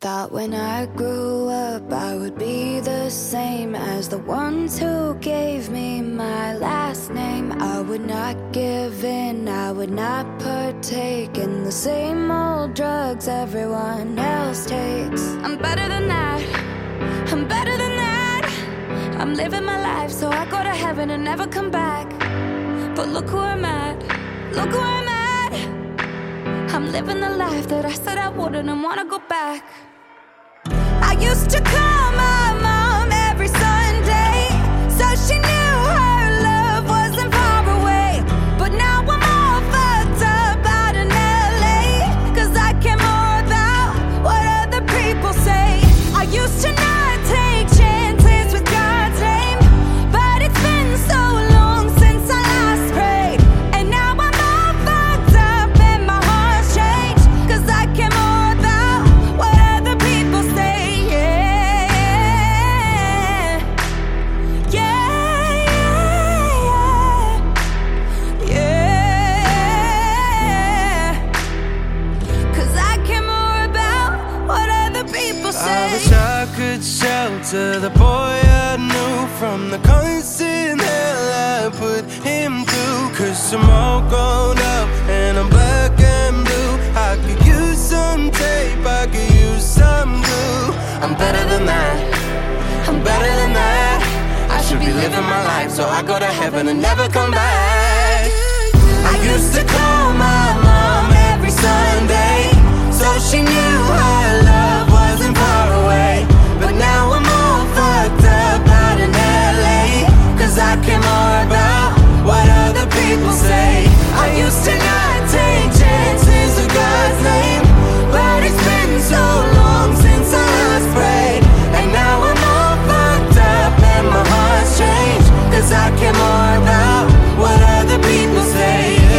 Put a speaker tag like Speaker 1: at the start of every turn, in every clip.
Speaker 1: Thought when I grew up I would be the same as the ones who gave me my last name. I would not give in, I would not partake in the same old drugs everyone else takes. I'm better than that, I'm better than that. I'm living my life so I go to heaven and never come back. But look who I'm at, look who I'm at. I'm living the life that I said I wouldn't and wanna go back. I used to call my mom every Sunday, so she knew her love wasn't far away. But now I'm all fucked up out in LA, 'cause I care more about what other people say. I used to not take chances with God's name, but it's been so long since I last prayed. And now I'm all fucked up and my heart's changed, 'cause I care more about what other people say.
Speaker 2: I wish I could shelter the boy I knew from the constant hell I put him through. 'Cause I'm all grown up and I'm black and blue. I could use some tape, I could use some glue. I'm better than that, I'm better than that. I should be living my life so I go to heaven and never come back. I used to call my mom every Sunday, so she knew her love wasn't far away. But now I'm all fucked up out in LA, 'cause I care more about what other people say. I used to not take chances with God's name, but it's been so long since I last prayed. And now I'm all fucked up and my heart's changed, 'cause I care more about what other people say.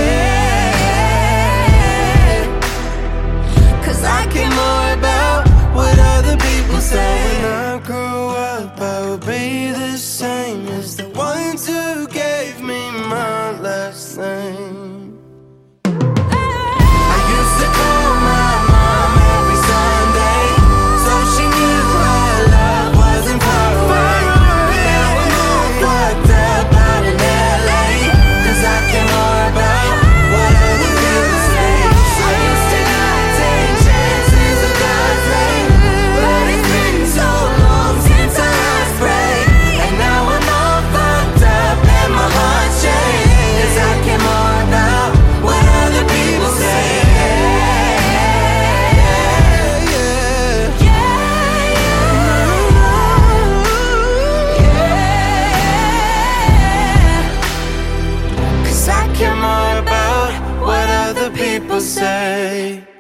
Speaker 2: I care more about what other people say. When I grew up, I would be the same as the ones who gave me my last name. I used to call my mom every Sunday, so she knew her love wasn't far away. But now I'm all fucked up out in LA, 'cause I care more about what other people say. I used to not take chances with God's name, but it's been so long since I last prayed. And now I'm all fucked up and my heart's changed, 'cause I care more about what other people say. Cause I care more about what other people say.